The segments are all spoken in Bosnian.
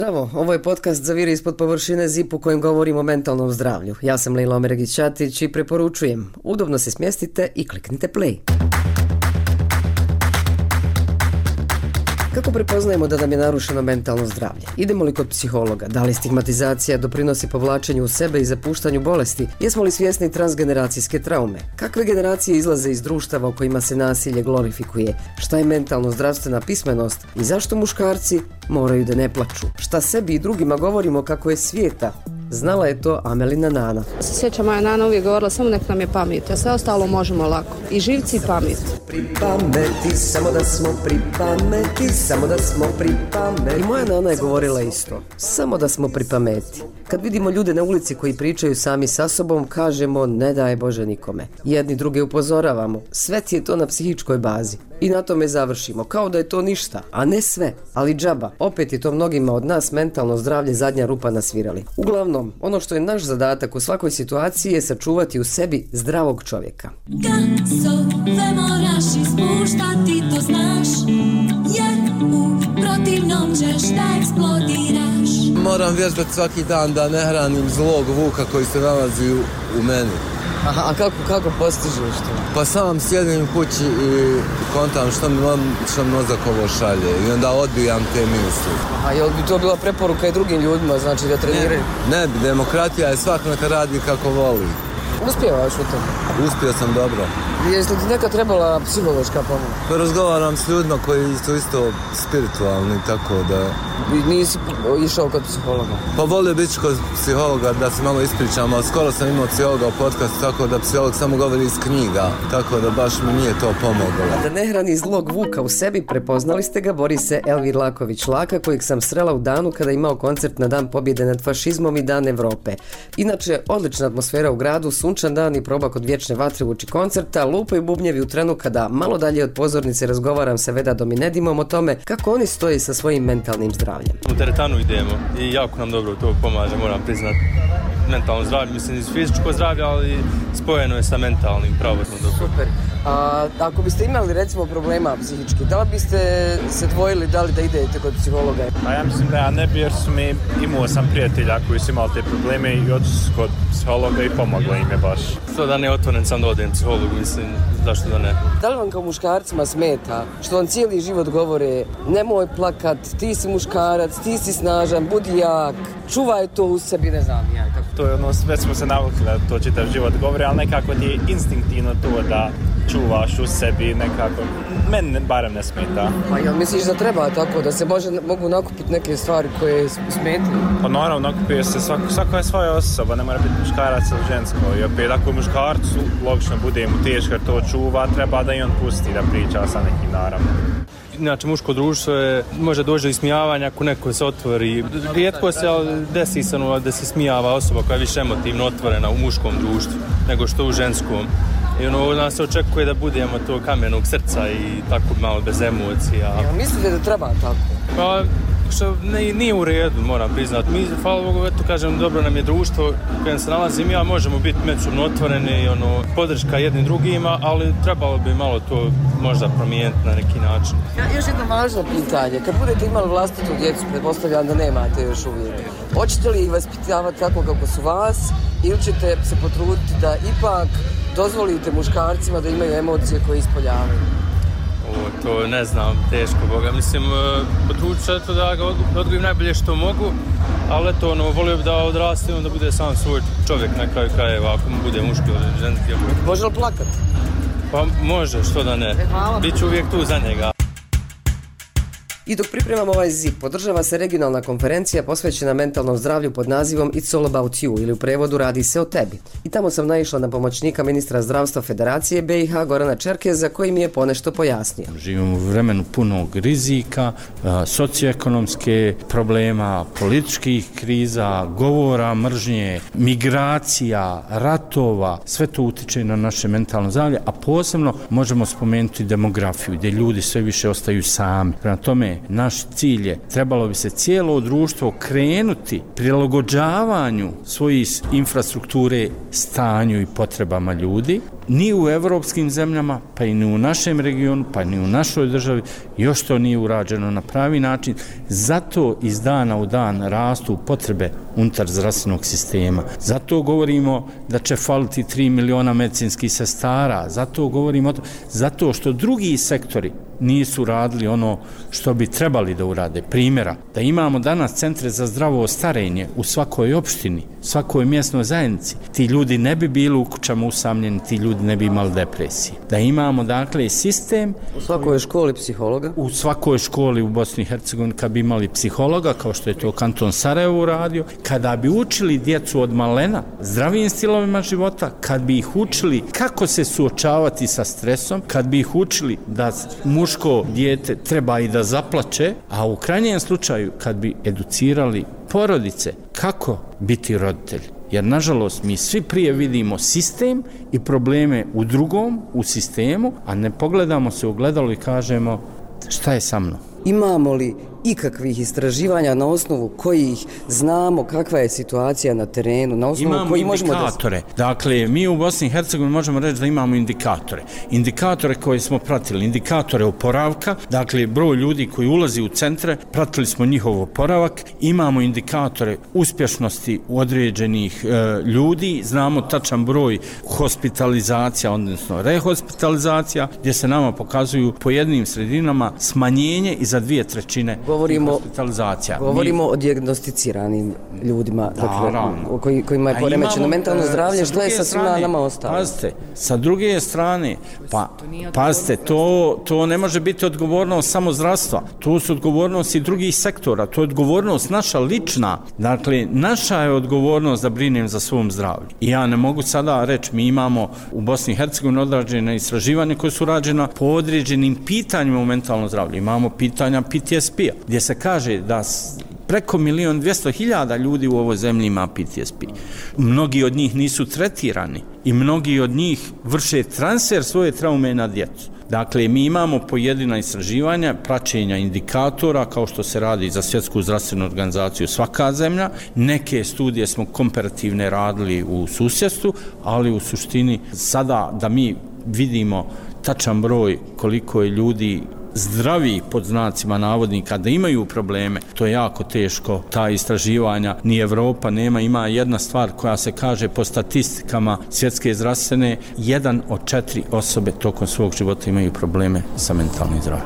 Bravo, ovo je podcast Zaviri ispod površine ZIP u kojem govorimo o mentalnom zdravlju. Ja sam Lejla Omeregić-Ćatić i preporučujem, udobno se smjestite i kliknite play. Kako prepoznajemo da nam je narušeno mentalno zdravlje? Idemo li kod psihologa? Da li stigmatizacija doprinosi povlačenju u sebe i zapuštanju bolesti? Jesmo li svjesni transgeneracijske traume? Kakve generacije izlaze iz društava u kojima se nasilje glorifikuje? Šta je mentalno zdravstvena pismenost? I zašto muškarci moraju da ne plaču? Šta sebi i drugima govorimo kako je svijeta? Znala je to Amelina nana. Se sjećam, moja nana uvijek govorila samo nek nam je pamet, a sve ostalo možemo lako. I živci i pamet. Pri pameti, samo da smo pri pameti, samo da smo pri pameti. I moja nana je govorila isto, samo da smo pri pameti. Kad vidimo ljude na ulici koji pričaju sami sa sobom, kažemo ne daj Bože nikome. Jedni druge upozoravamo, sve ti je to na psihičkoj bazi. I na tome završimo, kao da je to ništa, a ne sve, ali džaba. Opet je to mnogima od nas mentalno zdravlje zadnja rupa na svirali. Uglavnom, ono što je naš zadatak u svakoj situaciji je sačuvati u sebi zdravog čovjeka. Gasove moraš ispuštati, to znaš, jer u protivnom ćeš da eksplodiraš. Moram vježbati svaki dan da ne hranim zlog vuka koji se nalazi u meni. Aha, a kako postižeš to? Pa sam sjedim u kući i kontam što mi mozak ovo šalje i onda odbijam te misli. A jel bi to bila preporuka i drugim ljudima, znači da treniraju? Ne bi, demokratija je svak neka radi kako voli. Uspijevaš u tom? Uspio sam dobro. Jesi li ti neka trebala psihološka pomoć? Pa razgovaram s ljudima koji su isto spiritualni, tako da... I nisi išao kod psihologa? Pa volio biti kod psihologa da se malo ispričam, ali skoro sam imao psihologa u podcastu, tako da psiholog samo govori iz knjiga, tako da baš mi nije to pomoglo. Da ne hrani zlog vuka u sebi, prepoznali ste ga, bori se Elvir Laković-Laka, kojeg sam srela u danu kada je imao koncert na Dan pobjede nad fašizmom i Dan Evrope. Inače, odlična atmosfera u gradu, sunčan dan i proba kod vječne vatre uoči koncerta, lupaju bubnjevi u trenu kada malo dalje od pozornice razgovaram sa Vedadom i Nedimom o tome kako oni stoje sa svojim mentalnim zdravljem. U teretanu idemo i jako nam dobro to pomaže, moram priznati. Mentalno zdravlje, mislim iz fizičko zdravlje, ali spojeno je sa mentalnim, pravodno dobro. Super. A ako biste imali recimo problema psihički, da li biste se dvojili da li da idete kod psihologa? A ja mislim da ja ne bi, jer imao sam prijatelja koji su imali te probleme i otišli kod psihologa i pomoglo im je baš. To da ne otvoren sam da odem psihologu, mislim, zašto da ne. Da li vam kao muškarcima smeta što vam cijeli život govore nemoj plakat, ti si muškarac, ti si snažan, budi jak, čuvaj to u sebi, ne znam ja. To je ono, već smo se navikli da to čitav život govori, ali nekako ti je instinktivno to da čuvaš u sebi nekako. Meni barem ne smeta. Pa jel misliš da treba tako, da se mogu nakupiti neke stvari koje smetaju? Pa naravno, nakupuje se, svako je svoja osoba, ne mora biti muškarac ili žensko. I opet ako muškarcu, logično bude mu teško jer to čuva, treba da i on pusti da priča sa nekim, naravno. Inače, muško društvo može doći do ismijavanja ako neko se otvori. Rijetko se desi se da se smijava osoba koja je više emotivno otvorena u muškom društvu nego što u ženskom. I od nas se očekuje da budemo to kamenog srca i tako malo bez emocija. Ja, mislite da treba tako? Pa, što nije u redu, moram priznati. Mi, hvala Bogu, eto kažem, dobro nam je društvo u kojem se nalazim ja, možemo biti međusobno otvoreni, podrška jednim drugima, ali trebalo bi malo to možda promijeniti na neki način. Ja, još jedno važno pitanje. Kad budete imali vlastitu djecu, pretpostavljam da nemate još uvijek, hoćete li ih vaspitavati tako kako su vas ili ćete se potruditi da ipak dozvolite muškarcima da imaju emocije koje ispoljavaju? To ne znam, teško Boga. Mislim, potrudit ću to da ga odgojim najbolje što mogu, ali eto, volio bi da odraste i da bude sam svoj čovjek na kraju krajeva, ako mu bude muški ili ženski. Može li plakat? Pa može, što da ne. Biću uvijek tu za njega. I dok pripremamo ovaj ZIP, podržava se regionalna konferencija posvećena mentalnom zdravlju pod nazivom It's all about you, ili u prevodu Radi se o tebi. I tamo sam naišla na pomoćnika ministra zdravstva Federacije BiH Gorana Čerkeza, koji mi je ponešto pojasnio. Živimo u vremenu punog rizika, socioekonomske problema, političkih kriza, govora, mržnje, migracija, ratova, sve to utiče na naše mentalno zdravlje, a posebno možemo spomenuti demografiju, gdje ljudi sve više ostaju sami. Prema tome, naš cilj je, trebalo bi se cijelo društvo krenuti prilagođavanju svojih infrastrukture stanju i potrebama ljudi. ni u evropskim zemljama, pa i ni u našem regionu, pa ni u našoj državi, još to nije urađeno na pravi način. Zato iz dana u dan rastu potrebe unutar zdravstvenog sistema. Zato govorimo da će faliti 3 miliona medicinskih sestara, zato govorimo zato što drugi sektori nisu radili ono što bi trebali da urade. Primjera, da imamo danas centre za zdravo starenje u svakoj opštini, svakoj mjesnoj zajednici, ti ljudi ne bi bili u kućama usamljeni, ti ljudi ne bi imali depresije. Da imamo, dakle, sistem... U svakoj školi psihologa? U svakoj školi u Bosni i Hercegovini kad bi imali psihologa, kao što je to kanton Sarajevo uradio, kada bi učili djecu od malena zdravijim stilovima života, kad bi ih učili kako se suočavati sa stresom, kad bi ih učili da muško dijete treba i da zaplače, a u krajnjem slučaju kad bi educirali porodice kako biti roditelj. Jer, nažalost, mi svi prije vidimo sistem i probleme u drugom, u sistemu, a ne pogledamo se u gledalo i kažemo šta je sa mnom. Imamo li ikakvih istraživanja na osnovu kojih znamo kakva je situacija na terenu, na osnovu koji možemo indikatore. Dakle, mi u Bosni i Hercegovini možemo reći da imamo indikatore. Indikatore koje smo pratili, indikatore oporavka, dakle, broj ljudi koji ulazi u centre, pratili smo njihov oporavak, imamo indikatore uspješnosti određenih ljudi, znamo tačan broj hospitalizacija, odnosno rehospitalizacija, gdje se nama pokazuju po jednim sredinama smanjenje i za 2/3 Govorimo o dijagnosticiranim ljudima, kojima je poremećeno mentalno zdravlje, što je sa svima nama ostalo? Pazite, sa druge strane, pazite, to ne može biti odgovornost samo zdravstva, to su odgovornosti drugih sektora, to je odgovornost naša lična, dakle, naša je odgovornost da brinem za svom zdravlju. I ja ne mogu sada reći, mi imamo u Bosni i Hercegovini odrađene istraživanje koje su rađena po određenim pitanjima u mentalnom zdravlju. Imamo pitanja PTSP-a, gdje se kaže da preko 1.200.000 ljudi u ovoj zemlji ima PTSP. Mnogi od njih nisu tretirani i mnogi od njih vrše transfer svoje traume na djecu. Dakle, mi imamo pojedina istraživanja, praćenja indikatora, kao što se radi za Svjetsku zdravstvenu organizaciju svaka zemlja. Neke studije smo komparativne radili u susjedstvu, ali u suštini sada da mi vidimo tačan broj koliko je ljudi zdravi pod znacima navodnika da imaju probleme, to je jako teško. Ta istraživanja ni Evropa nema. Ima jedna stvar koja se kaže po statistikama Svjetske zdravstvene, 1 od 4 osobe tokom svog života imaju probleme sa mentalnim zdravljem.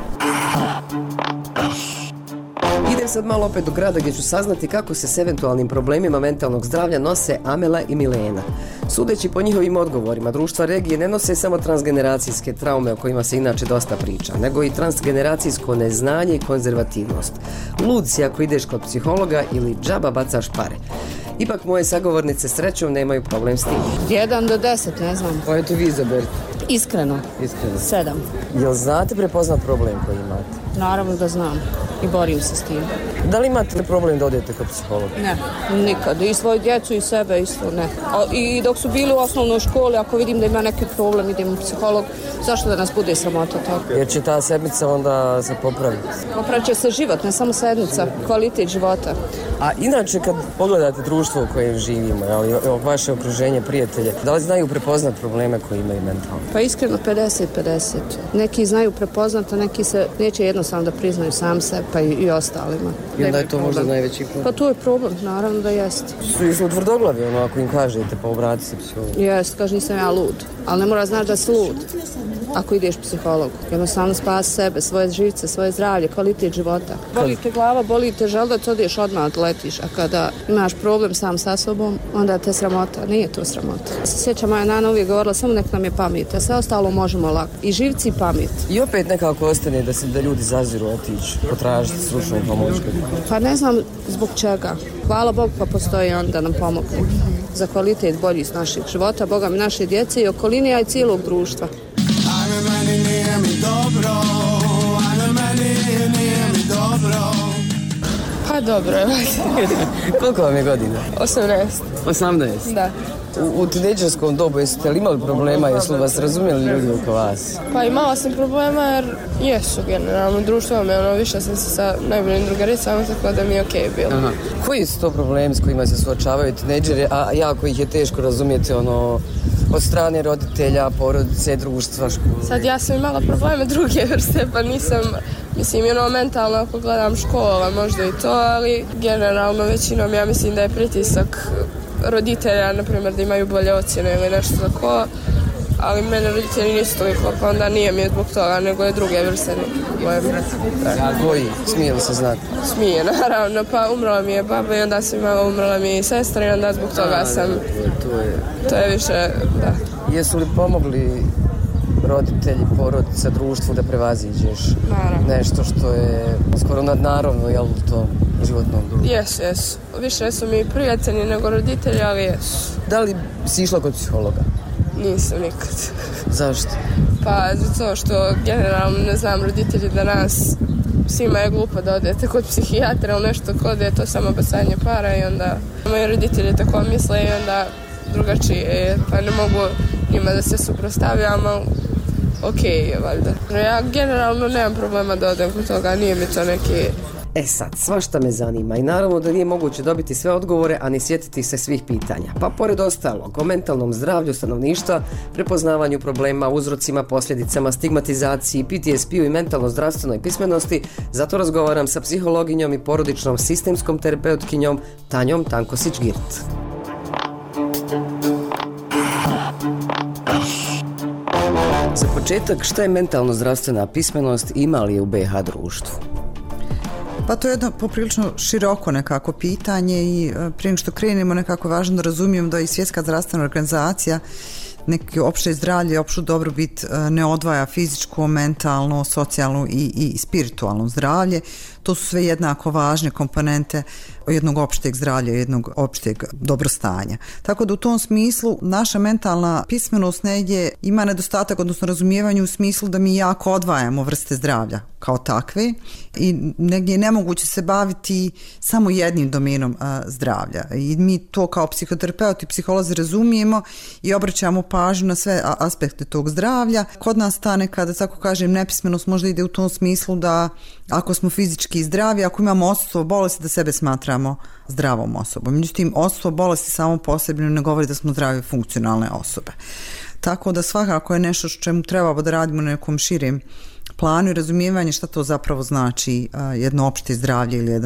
Idem sad malo opet do grada gdje ću saznati kako se s eventualnim problemima mentalnog zdravlja nose Amela i Milena. Sudeći po njihovim odgovorima, društva regije ne nose samo transgeneracijske traume o kojima se inače dosta priča, nego i transgeneracijsko neznanje i konzervativnost. Lud si ako ideš kod psihologa ili džaba bacaš pare. Ipak moje sagovornice srećom nemaju problem s tim. 1 do 10, ne znam. Pa eto vi izaberite. Iskreno. 7. Jel znate prepoznat problem koji imate? Naravno da znam i borim se s tim. Da li imate problem da odete kod psihologa? Ne, nikad. I svoju djecu i sebe isto ne. I dok su bili u osnovnoj školi, ako vidim da ima neki problem, idem u psiholog, zašto da nas bude sramota tako? Jer će ta sedmica onda se popraviti. Popravit će se život, ne samo sedmica, kvalitet života. A inače kad pogledate društvo u kojem živimo, vaše okruženje, prijatelje, da li znaju prepoznat probleme koji imaju mentalno? Pa iskreno 50-50. Neki znaju prepoznat, a neki se neće jednostavno da priznaju sam se, pa i ostalima. I onda je to možda najveći problem? Pa to je problem, naravno da jeste. Su tvrdoglavi, ako im kažete, pa obrati se psihologu. Jeste, kaže nisam ja lud, ali ne mora znaći da si lud ako ideš psihologu. Jednostavno spasi sebe, svoje živce, svoje zdravlje, kvalitet života. Boli te glava, boli te želudac, odeš odmah odletiš, a kada imaš problem sam sa sobom, onda te sramota. Nije to sramota. Se sjećam, moja nana uvijek govorila, samo nek nam je pamet, a sve ostalo možemo lako. I živci i pamet. I opet nekako ostane da ljudi zaziru otići, potražiti stručnu pomoć. Pa ne znam zbog čega. Hvala Bogu pa postoji on da nam pomogne. Za kvalitet bolji s naših života, Boga mi naše djece i okoline, a i cijelog društva. Ajme meni nije mi dobro, ajme meni nije mi dobro. Pa Pa dobro je. Koliko vam je godina? 18. 18? Da. U tinejdžerskom dobu jeste li imali problema, jesu li vas razumjeli ljudi oko vas? Pa imala sam problema jer jesu generalno društvo me više sam se sa najboljim drugaricama, tako da mi je okej bilo. Aha. Koji su to problemi s kojima se suočavaju tinejdžeri, a jako ih je teško razumjeti od strane roditelja, porodice, društva, škole? Sad ja sam imala probleme druge vrste, pa nisam, mislim, mentalno ako gledam škola, možda i to, ali generalno većinom ja mislim da je pritisak roditelja, na primjer, da imaju bolje ocjene ili nešto tako, ali mene roditelji nisu toliko, pa onda nije mi je zbog toga, nego je druge vrste moje. Koji? Smije li se znati? Smije, naravno, pa umrla mi je baba i onda sam imala, umrla mi je i sestra i onda zbog toga sam... To je više, da. Jesu li pomogli roditelji, porodica, društvu da prevaziđeš nešto što je skoro nadnaravno, jel u tom životnom društvu? Jesu. Više su mi prijatelji nego roditelji, ali jesu. Da li si išla kod psihologa? Nisam nikad. Zašto? Pa zato što generalno, ne znam, roditelji danas svima je glupo da odete kod psihijatra ili nešto kod je to samo bacanje para i onda moji roditelji tako misle i onda drugačije, pa ne mogu njima da se suprotstavljam, ali okej je valjda. Ja generalno nemam problema da odem kod toga, nije mi to neki... Sad, svašta me zanima i naravno da nije moguće dobiti sve odgovore, a ni sjetiti se svih pitanja. Pa pored ostalog, o mentalnom zdravlju stanovništva, prepoznavanju problema, uzrocima, posljedicama, stigmatizaciji, PTSP-u i mentalno zdravstvenoj pismenosti, zato razgovaram sa psihologinjom i porodičnom sistemskom terapeutkinjom Tanjom Tankosić-Girt. Za početak, šta je mentalno zdravstvena pismenost i ima li je u BiH društvu? Pa to je jedno poprilično široko nekako pitanje i prije nego što krenemo nekako važno da razumijem da i Svjetska zdravstvena organizacija neki opšte zdravlje, opštu dobrobit ne odvaja fizičko, mentalno, socijalno i spiritualno zdravlje. To su sve jednako važne komponente jednog opšteg zdravlja, jednog opšteg dobrostanja. Tako da u tom smislu naša mentalna pismenost negdje ima nedostatak, odnosno razumijevanje u smislu da mi jako odvajamo vrste zdravlja kao takve i negdje je nemoguće se baviti samo jednim domenom zdravlja. I mi to kao psihoterapeuti i psiholozi razumijemo i obraćamo pažnju na sve aspekte tog zdravlja. Kod nas ta nekada, tako kažem, nepismenost možda ide u tom smislu da ako smo fizički zdravi, ako imamo odsustvo bolesti, da sebe smatramo zdravom osobom. Međutim, odsustvo bolesti samo posebno ne govori da smo zdrave funkcionalne osobe. Tako da svakako je nešto što čemu trebamo da radimo na nekom širem planu i razumijevanje šta to zapravo znači jedno opšte zdravlje ili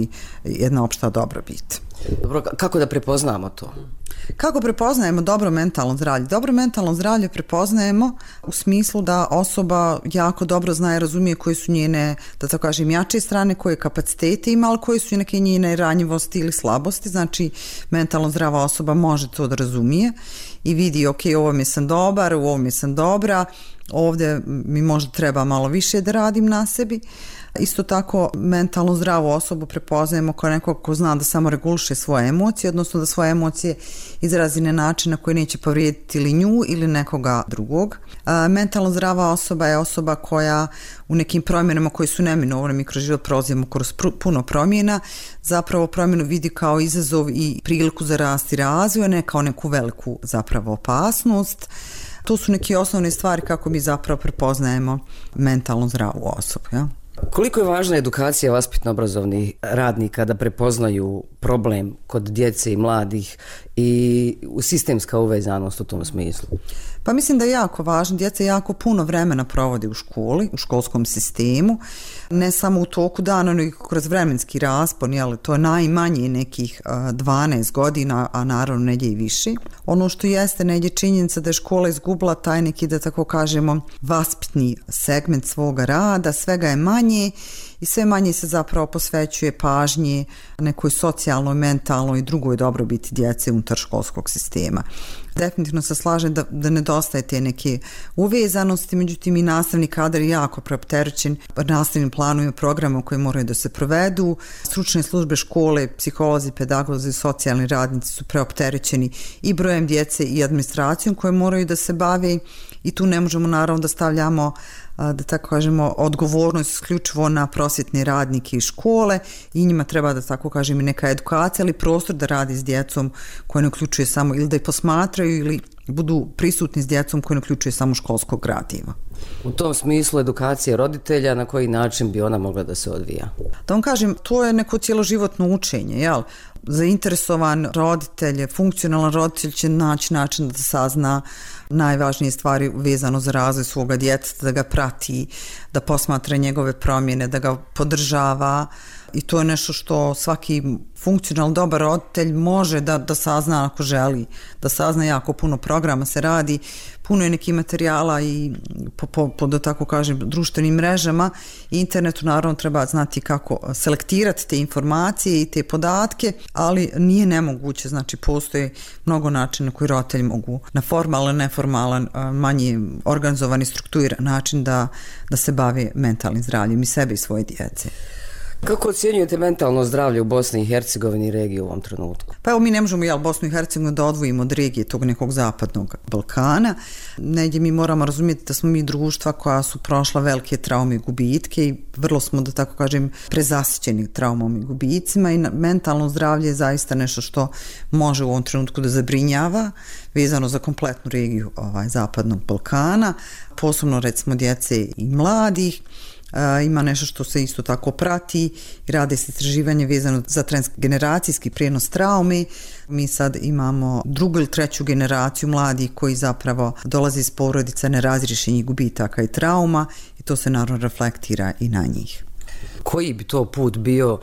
jedna opšta dobrobit. Dobro, kako da prepoznamo to? Kako prepoznajemo dobro mentalno zdravlje? Dobro mentalno zdravlje prepoznajemo u smislu da osoba jako dobro zna i razumije koje su njene, da tako kažem, jače strane, koje kapacitete ima, ali koje su neke njene ranjivosti ili slabosti. Znači, mentalno zdrava osoba može to da razumije i vidi, ok, ovom je sam dobar, u ovom je sam dobra, ovdje mi možda treba malo više da radim na sebi. Isto tako, mentalno zdravu osobu prepoznajemo kao nekog ko zna da samo reguliše svoje emocije, odnosno da svoje emocije izrazi na način na koji neće povrijediti ili nju ili nekoga drugog. Mentalno zdrava osoba je osoba koja u nekim promjenama koji su neminovne, mi kroz život prolazimo kroz puno promjena, zapravo promjenu vidi kao izazov i priliku za rast i razvoj, ne kao neku veliku zapravo opasnost. To su neke osnovne stvari kako mi zapravo prepoznajemo mentalno zdravu osobu. Ja? Koliko je važna edukacija vaspitno-obrazovnih radnika da prepoznaju problem kod djece i mladih i sistemska uvezanost u tom smislu? Pa mislim da je jako važno. Djeca jako puno vremena provode u školi, u školskom sistemu, ne samo u toku dana, nego kroz vremenski raspon, jel, to je najmanje nekih 12 godina, a naravno negdje i više. Ono što jeste negdje činjenica da je škola izgubila taj neki, da tako kažemo, vaspitni segment svoga rada, svega je manje i sve manje se zapravo posvećuje pažnje nekoj socijalnoj, mentalnoj i drugoj dobrobiti djece unutar školskog sistema. Definitivno se slažem da nedostaje te neke uvezanosti, međutim i nastavni kadar je jako preopterećen nastavnim planovima programa koji moraju da se provedu. Stručne službe škole, psiholozi, pedagozi, socijalni radnici su preopterećeni i brojem djece i administracijom koje moraju da se bave i tu ne možemo naravno da stavljamo da tako kažemo, odgovornost isključivo na prosvjetne radnike i škole i njima treba da tako kažem i neka edukacija, ali prostor da radi s djecom koja ne uključuje samo ili da ih posmatraju ili budu prisutni s djecom koji ne uključuje samo školskog gradiva. U tom smislu edukacije roditelja, na koji način bi ona mogla da se odvija? Da vam kažem, to je neko cjeloživotno učenje, jel? Zainteresovan roditelj, funkcionalan roditelj će naći način da sazna najvažnije stvari vezano za razvoj svoga djeteta, da ga prati, da posmatra njegove promjene, da ga podržava i to je nešto što svaki funkcionalno dobar roditelj može da sazna ako želi, da sazna jako puno programa se radi, puno je nekih materijala i po da tako kažem društvenim mrežama i internetu naravno treba znati kako selektirati te informacije i te podatke, ali nije nemoguće, znači postoje mnogo načina koji roditelji mogu na formalan, neformalan, manje organizovani, strukturiran način da se bave mentalnim zdravljem i sebe i svoje djece. Kako ocjenjujete mentalno zdravlje u Bosni i Hercegovini i regiji u ovom trenutku? Pa evo mi ne možemo Bosnu i Hercegovinu da odvojimo od regije tog nekog zapadnog Balkana. Negdje mi moramo razumjeti da smo mi društva koja su prošla velike traume i gubitke i vrlo smo, da tako kažem, prezasićeni traumom i gubicima i mentalno zdravlje je zaista nešto što može u ovom trenutku da zabrinjava vezano za kompletnu regiju zapadnog Balkana, posebno recimo djece i mladih. Ima nešto što se isto tako prati i rade se istraživanje vezano za transgeneracijski prijenos traume. Mi sad imamo drugu ili treću generaciju mladih koji zapravo dolaze iz porodica nerazriješenih gubitaka i trauma i to se naravno reflektira i na njih. Koji bi to put bio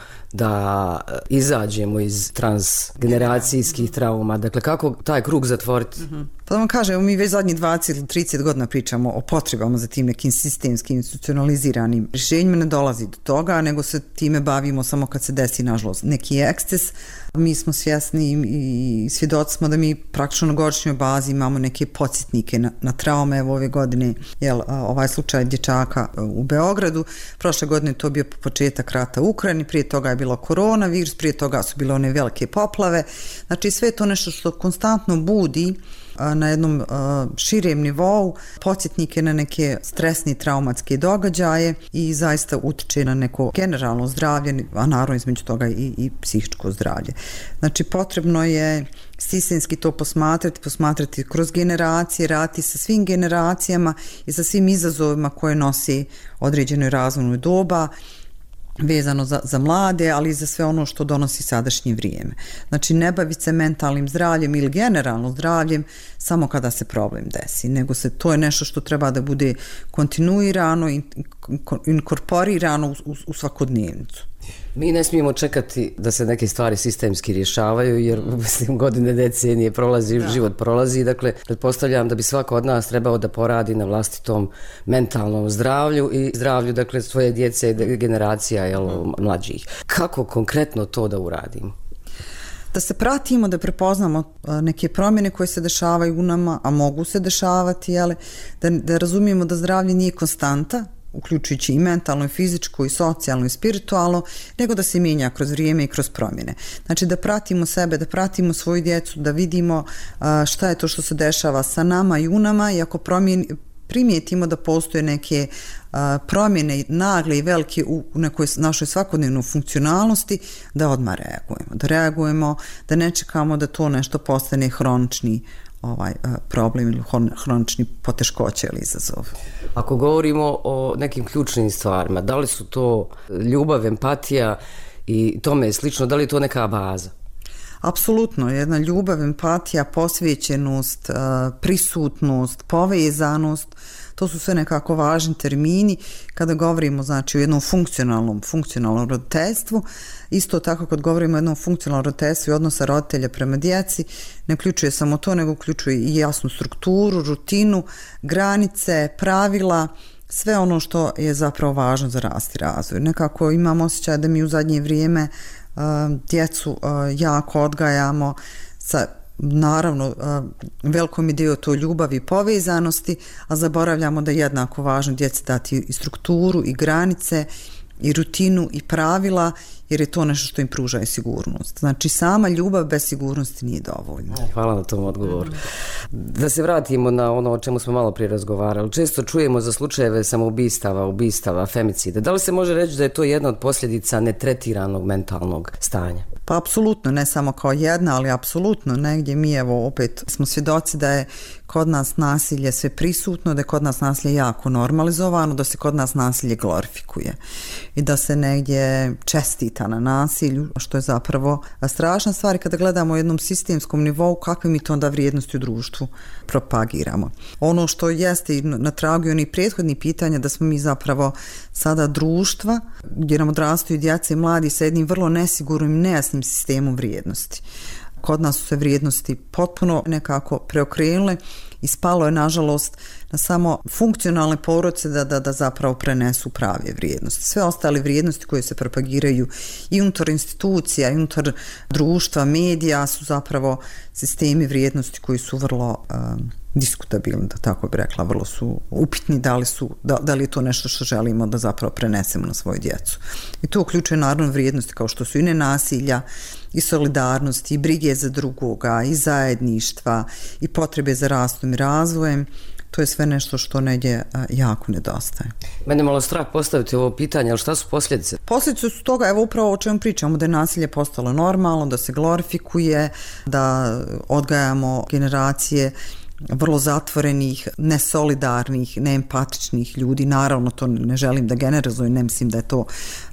da izađemo iz transgeneracijskih trauma? Dakle, kako taj krug zatvoriti? Pa da vam kažem, mi već zadnjih 20 ili 30 godina pričamo o potrebama za tim nekim sistemskim institucionaliziranim rješenjima, ne dolazi do toga, nego se time bavimo samo kad se desi, nažalost, neki eksces. Mi smo svjesni i svjedoci smo da mi praktično na godišnjoj bazi imamo neke podsjetnike na traume. Evo ove godine, ovaj slučaj dječaka u Beogradu, prošle godine to bio početak rata u Ukrajini, prije toga je bilo koronavirus, prije toga su bile one velike poplave. Znači sve to nešto što konstantno budi na jednom širem nivou podsjetnike na neke stresne traumatske događaje i zaista utiče na neko generalno zdravlje, a naravno između toga i psihičko zdravlje. Znači potrebno je sistemski to posmatrati kroz generacije, raditi sa svim generacijama i sa svim izazovima koje nosi određenoj razvojnoj doba, vezano za mlade, ali i za sve ono što donosi sadašnje vrijeme. Znači ne baviti se mentalnim zdravljem ili generalno zdravljem samo kada se problem desi, nego to je nešto što treba da bude kontinuirano, inkorporirano u svakodnevnicu. Mi ne smijemo čekati da se neke stvari sistemski rješavaju, jer godine, decenije prolazi, život prolazi. Dakle, pretpostavljam da bi svako od nas trebao da poradi na vlastitom mentalnom zdravlju i zdravlju, dakle, svoje djece i generacija mlađih. Kako konkretno to da uradimo? Da se pratimo, da prepoznamo neke promjene koje se dešavaju u nama, a mogu se dešavati, da razumijemo da zdravlje nije konstanta, uključujući i mentalno, i fizičko, i socijalno, i spiritualno, nego da se mijenja kroz vrijeme i kroz promjene. Znači da pratimo sebe, da pratimo svoju djecu, da vidimo šta je to što se dešava sa nama i u nama i ako primijetimo da postoje neke promjene nagle i velike u nekoj našoj svakodnevnoj funkcionalnosti, da odmah reagujemo, da ne čekamo da to nešto postane hronični problem ili hronični poteškoće ili izazov. Ako govorimo o nekim ključnim stvarima, da li su to ljubav, empatija i tome slično, da li je to neka baza? Apsolutno, jedna ljubav, empatija, posvećenost, prisutnost, povezanost, to su sve nekako važni termini kada govorimo znači o jednom funkcionalnom roditeljstvu. Isto tako kad govorimo o jednom funkcionalnom roditeljstvu i odnosa roditelja prema djeci, ne uključuje samo to, nego uključuje i jasnu strukturu, rutinu, granice, pravila, sve ono što je zapravo važno za rast i razvoj. Nekako imam osjećaj da mi u zadnje vrijeme djecu jako odgajamo sa naravno velikom idejom to ljubavi i povezanosti, a zaboravljamo da je jednako važno djeci dati i strukturu i granice i rutinu i pravila jer je to nešto što im pruža i sigurnost. Znači sama ljubav bez sigurnosti nije dovoljna. Hvala na tom odgovoru. Da se vratimo na ono o čemu smo malo prije razgovarali. Često čujemo za slučajeve samoubistava, ubistava, femicida. Da li se može reći da je to jedna od posljedica netretiranog mentalnog stanja? Pa apsolutno, ne samo kao jedna, ali apsolutno negdje mi evo opet smo svjedoci da je kod nas nasilje sve prisutno, da je kod nas nasilje jako normalizovano, da se kod nas nasilje glorifikuje i da se negdje čestita na nasilju, što je zapravo strašna stvar kada gledamo u jednom sistemskom nivou kakve mi to onda vrijednosti u društvu propagiramo. Ono što jeste i na tragu onih prethodnih pitanja da smo mi zapravo sada društva gdje nam odrastaju djeca i mladi sa jednim vrlo nesigurnim i nejasnim sistemom vrijednosti. Kod nas su se vrijednosti potpuno nekako preokrenule i spalo je nažalost na samo funkcionalne poroce da zapravo prenesu prave vrijednosti. Sve ostale vrijednosti koje se propagiraju i unutar institucija, i unutar društva, medija su zapravo sistemi vrijednosti koji su vrlo diskutabilni, da tako bi rekla, vrlo su upitni da li je to nešto što želimo da zapravo prenesemo na svoju djecu. I to uključuje naravno vrijednosti kao što su i nenasilja, i solidarnosti, i brige za drugoga, i zajedništva, i potrebe za rastom i razvojem. To je sve nešto što negdje jako nedostaje. Mene malo strah postaviti ovo pitanje, ali šta su posljedice? Posljedice su toga, evo upravo o čemu pričamo, da je nasilje postalo normalno, da se glorifikuje, da odgajamo generacije vrlo zatvorenih, nesolidarnih, neempatičnih ljudi. Naravno, to ne želim da generalizujem, ne mislim da je to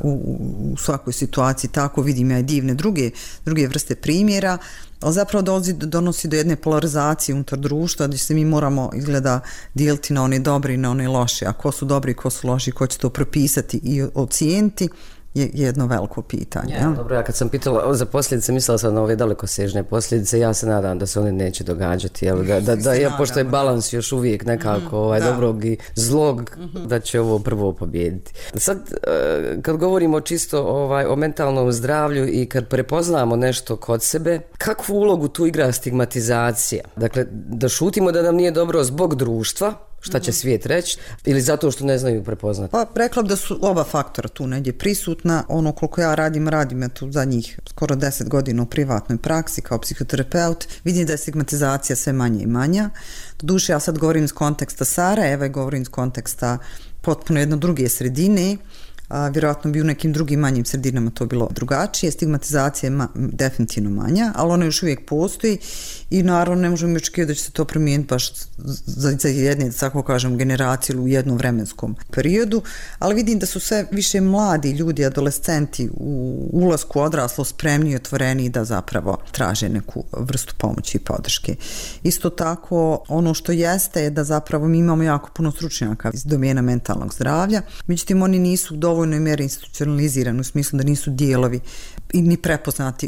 u svakoj situaciji tako, vidim ja i divne druge vrste primjera, ali zapravo donosi do jedne polarizacije unutar društva gdje se mi moramo izgleda dijeliti na one dobre i na one loše, a ko su dobri i ko su loši, ko će to propisati i ocijeniti je jedno veliko pitanje. Ja, dobro, ja kad sam pitala za posljedice, mislila sam na ove dalekosežne posljedice, ja se nadam da se one neće događati, pošto je balans još uvijek nekako dobrog i zlog, da će ovo prvo pobijediti. Sad, kad govorimo čisto o mentalnom zdravlju i kad prepoznamo nešto kod sebe, kakvu ulogu tu igra stigmatizacija? Dakle, da šutimo da nam nije dobro zbog društva, šta će svijet reći, ili zato što ne znaju prepoznati? Pa rekla bi da su oba faktora tu negdje prisutna. Ono koliko ja radim tu zadnjih skoro 10 godina u privatnoj praksi kao psihoterapeut, vidim da je stigmatizacija sve manje i manja. Doduše, ja sad govorim iz konteksta Sarajeva i govorim iz konteksta potpuno jedno druge sredine, vjerojatno bi u nekim drugim manjim sredinama to bilo drugačije. Stigmatizacija je definitivno manja, ali ona još uvijek postoji i naravno ne možemo očekivati da će se to promijeniti baš za jedne, da tako kažem, generacije u jednom vremenskom periodu, ali vidim da su sve više mladi ljudi, adolescenti u ulasku odraslo spremni i otvoreni da zapravo traže neku vrstu pomoći i podrške. Isto tako, ono što jeste je da zapravo mi imamo jako puno stručnjaka iz domena mentalnog zdravlja, međutim oni nisu dovoljnoj mjeri institucionalizirani u smislu da nisu dijelovi i ni prepoznati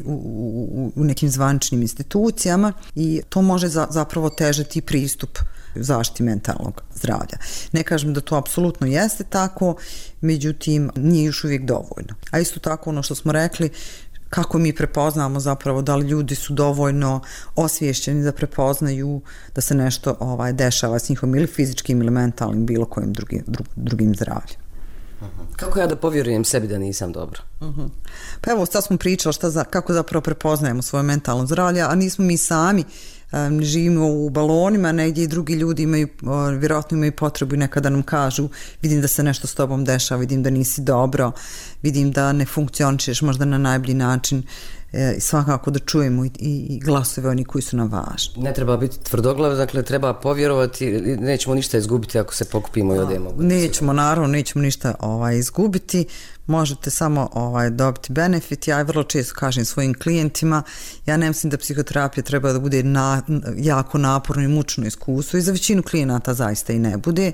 u nekim zvaničnim institucijama i to može zapravo težati pristup zaštiti mentalnog zdravlja. Ne kažem da to apsolutno jeste tako, međutim nije još uvijek dovoljno. A isto tako ono što smo rekli, kako mi prepoznamo zapravo da li ljudi su dovoljno osviješćeni da prepoznaju da se nešto dešava s njihovim ili fizičkim ili mentalnim bilo kojim drugim zdravljem. Kako ja da povjerujem sebi da nisam dobro? Pa evo, sad smo pričali kako zapravo prepoznajemo svoje mentalno zdravlje, a nismo mi sami, ne živimo u balonima, negdje i drugi ljudi vjerojatno imaju potrebu i nekada nam kažu, vidim da se nešto s tobom dešava, vidim da nisi dobro, vidim da ne funkcionišeš možda na najbolji način, i svakako da čujemo i glasove oni koji su nam važni. Ne treba biti tvrdoglav, dakle treba povjerovati, nećemo ništa izgubiti ako se pokupimo i odemo. Nećemo, naravno, nećemo ništa izgubiti, možete samo dobiti benefit. Ja vrlo često kažem svojim klijentima, ja ne mislim da psihoterapija treba da bude jako naporno i mučno iskustvo i za većinu klijenata zaista i ne bude.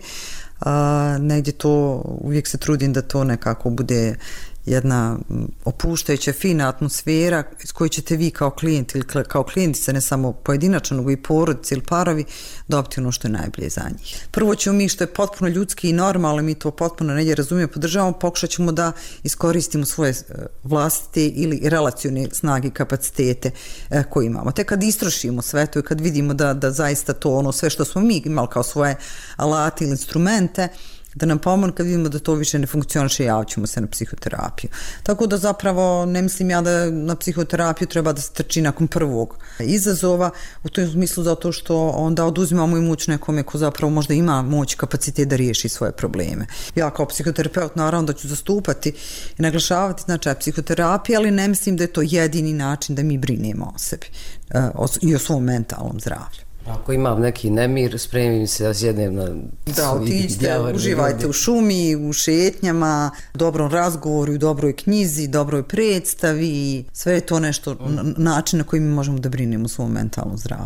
Negdje to, uvijek se trudim da to nekako bude jedna opuštajuća, fina atmosfera iz koje ćete vi kao klijent ili kao klijentica, ne samo pojedinačno, nego i porodice ili parovi, dobiti ono što je najbolje za njih. Prvo ćemo mi, što je potpuno ljudski i normalno, mi to potpuno negdje razumijemo, podržavamo, pokušat ćemo da iskoristimo svoje vlastite ili relacione snage i kapacitete koje imamo. Te kad istrošimo sve to i kad vidimo da zaista to sve što smo mi imali kao svoje alate ili instrumente, da nam pomogne kad vidimo da to više ne funkcioniše, javit ćemo se na psihoterapiju. Tako da zapravo ne mislim ja da na psihoterapiju treba da se trči nakon prvog izazova, u tom smislu zato što onda oduzimamo i moć nekome ko zapravo možda ima moć, kapacitet da riješi svoje probleme. Ja kao psihoterapeut naravno da ću zastupati i naglašavati značaj psihoterapije, ali ne mislim da je to jedini način da mi brinemo o sebi i o svom mentalnom zdravlju. Ako imam neki nemir, spremim se da sjednem na... Da, otiđite, uživajte u šumi, u šetnjama, dobrom razgovoru, dobroj knjizi, dobroj predstavi. Sve je to nešto, način na koji mi možemo da brinemo o svom mentalnom zdravlju.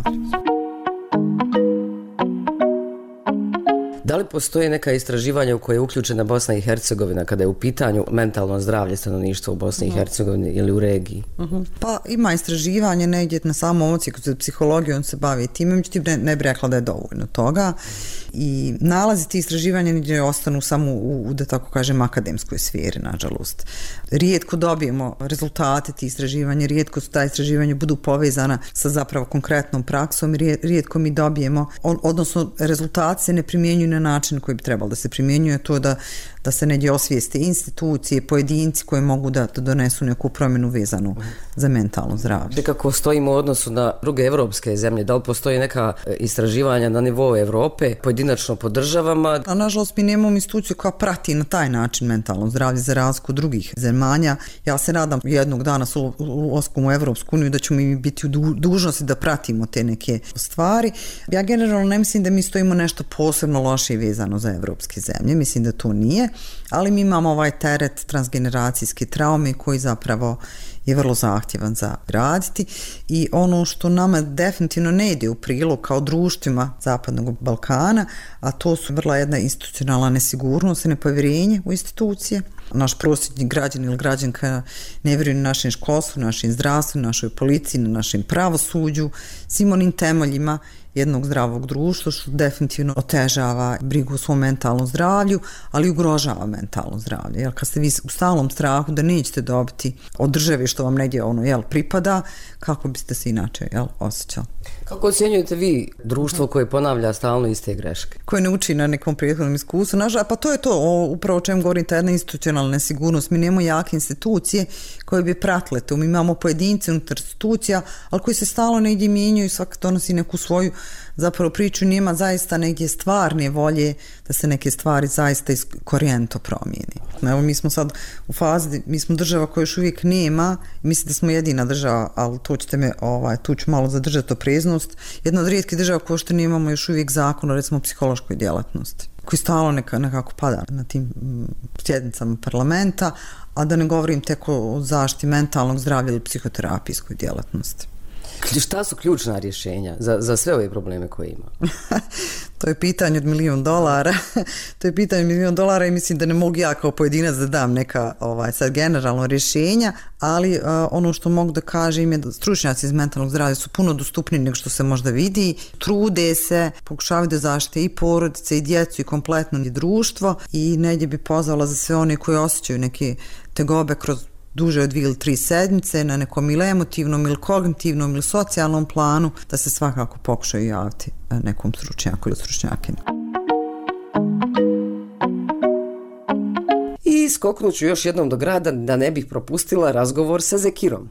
Da li postoje neka istraživanja u koje je uključena Bosna i Hercegovina kada je u pitanju mentalno zdravlje stanovništva u Bosni i Hercegovini ili u regiji? Pa ima istraživanje negdje na samom odsjeku za psihologiju, on se bavi time, međutim ne bi rekla da je dovoljno toga. I nalazi ti istraživanja negdje ostanu samo u, da tako kažem, akademskoj sferi, nažalost. Rijetko dobijemo rezultate ti istraživanja, rijetko su ta istraživanja budu povezana sa zapravo konkretnom praksom, rijetko mi dobijemo, odnosno rezultati se ne primjenjuju na način koji bi trebalo da se primjenjuje, to da se negdje osvijeste institucije, pojedinci koji mogu da donesu neku promjenu vezanu za mentalno zdravlje. Kako stojimo u odnosu na druge evropske zemlje, da li postoji neka istraživanja na nivou Evrope, pojedinačno po državama? A nažalost mi nemamo instituciju koja prati na taj način mentalno zdravlje za razliku drugih zemalja. Ja se nadam jednog dana s ulaskom u Evropsku uniju da ćemo mi biti u dužnosti da pratimo te neke stvari. Ja generalno ne mislim da mi stojimo nešto posebno loše vezano za evropske zemlje, mislim da to nije, ali mi imamo ovaj teret transgeneracijske traume koji zapravo je vrlo zahtjevan za raditi i ono što nama definitivno ne ide u prilog kao društvima Zapadnog Balkana, a to su vrlo jedna institucionalna nesigurnost i nepovjerenje u institucije. Naš prosječni građan ili građanka ne vjeruje na našem školstvu, našem zdravstvu, našoj policiji, na našem pravosuđu, svim onim temeljima jednog zdravog društva, što definitivno otežava brigu o svom mentalnom zdravlju, ali ugrožava mentalno zdravlje. Jer kad ste vi u stalnom strahu da nećete dobiti od države što vam negdje pripada, kako biste se inače osjećali? Kako ocjenjujete vi društvo koje ponavlja stalno iste greške? Koje ne uči na nekom prethodnom iskustvu. Pa to je to, upravo o čem govorim, ta jedna institucionalna nesigurnost. Mi nemamo jake institucije koje bi pratile to. Mi imamo pojedince unutar institucija, ali koji se stalno negdje mijenjaju i svak donosi neku svoju zapravo priču, nema zaista negdje stvarne volje da se neke stvari zaista korijenito promijeni. Evo mi smo sad u fazi, mi smo država koja još uvijek nema, mislim da smo jedina država, ali to ćete me, tu ću malo zadržati opreznost, jedna od rijetkih država koja što nemamo još uvijek zakon o recimo psihološkoj djelatnosti, koji stalno nekako pada na tim sjednicama parlamenta, a da ne govorim tek o zaštiti mentalnog zdravlja ili psihoterapijskoj djelatnosti. Šta su ključna rješenja za sve ove probleme koje ima? To je pitanje od $1 milion. To je pitanje od $1 milion i mislim da ne mogu ja kao pojedinac da dam neka sad generalno rješenja, ali ono što mogu da kažem je da stručnjaci iz mentalnog zdravlja su puno dostupniji nego što se možda vidi, trude se, pokušavaju da zaštite i porodice i djecu i kompletno društvo i negdje bi pozvala za sve one koji osjećaju neke tegobe kroz duže od 2 ili 3 sedmice na nekom ili emotivnom ili kognitivnom ili socijalnom planu, da se svakako pokušaju javiti nekom stručnjaku ili stručnjakinju. I skoknut ću još jednom do grada da ne bih propustila razgovor sa Zekirom.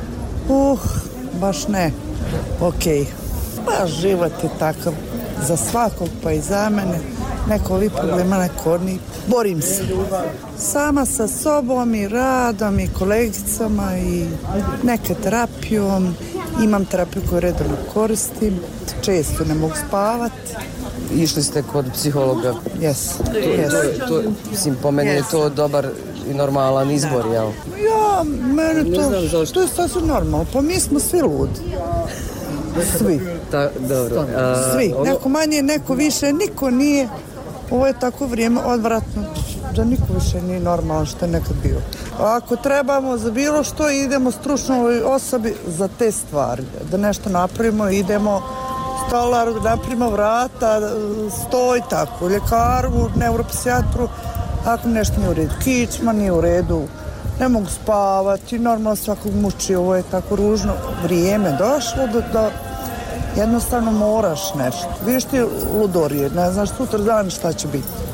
Baš ne. Okej. Pa život je takav za svakog, pa i za mene. Neko li problema, neko ni. Borim se. Sama sa sobom i radom i kolegicama i neke terapijom. Imam terapiju koju redovno koristim. Često ne mogu spavati. Išli ste kod psihologa? Jes. Mislim, po meni je to dobar i normalan izbor, jel? Ja, meni to je sasvim normalno. Pa mi smo svi ludi. Svi. Dobro. Svi. Neko manje, neko više, niko nije. Ovo je tako vrijeme odvratno da niko više nije normalno što je nekad bio. Ako trebamo za bilo što, idemo stručnoj osobi za te stvari. Da nešto napravimo, idemo stolaru, napravimo vrata, stoj, tako, ljekaru, neuropsijatru. Ako nešto nije u redu, kičma nije u redu, ne mogu spavati, normalno svakog muči, ovo je tako ružno. Vrijeme došlo da jednostavno moraš nešto. Vidiš ti ludorije, ne znaš sutra dan šta će biti.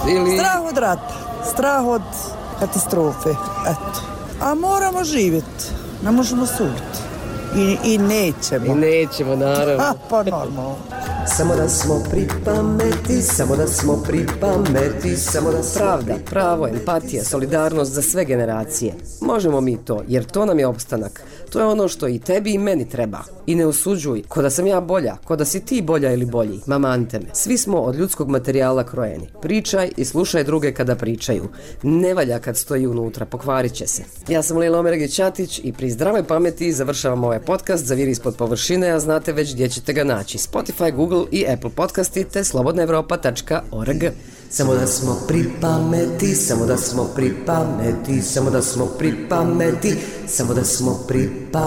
ili... Strah od rata, strah od katastrofe, eto. A moramo živjeti, ne možemo suditi. I nećemo. I nećemo, naravno. Pa normalno. Samo da smo pri pameti, samo da smo pri pameti, samo da smo... Pravda, pravo, empatija, solidarnost za sve generacije. Možemo mi to, jer to nam je opstanak. To je ono što i tebi i meni treba. I ne osuđuj, ko da sam ja bolja, ko da si ti bolja ili bolji. Mamante me. Svi smo od ljudskog materijala krojeni. Pričaj i slušaj druge kada pričaju. Ne valja kad stoji unutra, pokvarit će se. Ja sam Lila Omergić-Ćatić i pri zdravoj pameti završavam ovaj podcast Zaviri ispod površine, a znate već gdje ćete ga naći. Spotify, Google i Apple podcasti te slobodnaevropa.org. Samo da smo pri pameti, samo da smo pri pameti, samo da smo pri pameti, samo da smo pri pameti.